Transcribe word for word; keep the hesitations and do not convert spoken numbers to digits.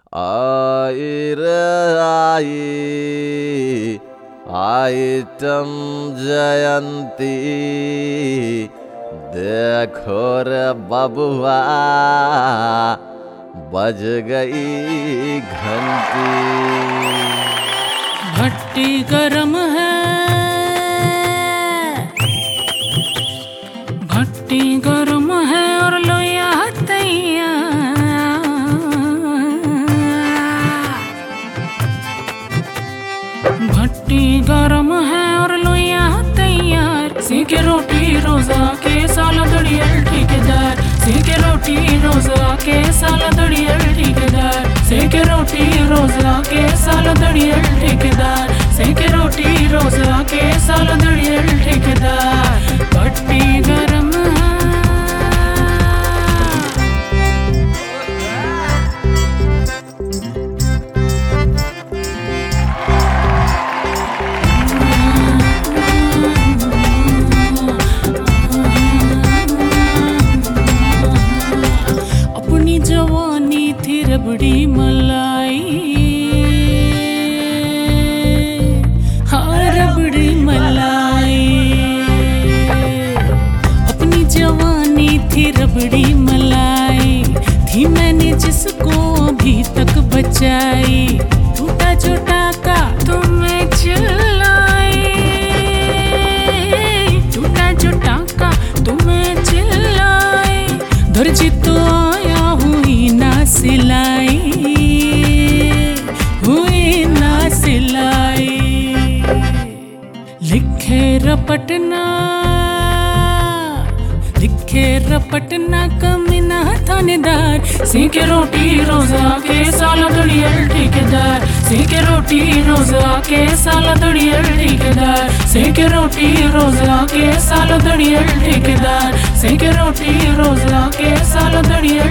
आई रे आई आइटम जयंती देखो रे बबुआ बज गई घंटी। भट्टी गरम है, भट्टी गरम है और लोया तैयार। भट्टी गरम है और लोया तैयार। सेके रोटी रोजा के साला दड़ियल ठेकेदार। सेके रोटी रोजा के साला दड़ियल ठेकेदार। सेके रोटी रोजा के साला दड़ियल ठेकेदार। सेके रोटी रोजा के साला दड़ियल ठेकेदार। भट्टी गरम है। अपनी जवानी थी रबड़ी मलाई, हाँ रबड़ी मलाई। अपनी जवानी थी रबड़ी मलाई, थी मैंने जिसको अभी तक बचाई। टूटा जो टाका तुम्हें चिल्लाई, टूटा जो टाका तुम्हें चिल्लाई। दर्जी तो आया हुई ना सिलाई, हुई ना सिलाई। लिखे रपटना, लिखे रपटना कमीना थानेदार। सेके रोटी रोजा के साला दड़ियल ठेकेदार। सेके रोटी रोजा के साला दड़ियल ठेकेदार। सेके रोटी रोजा के साला दड़ियल ठेकेदार। सेके रोटी रोजा के साला दड़ियल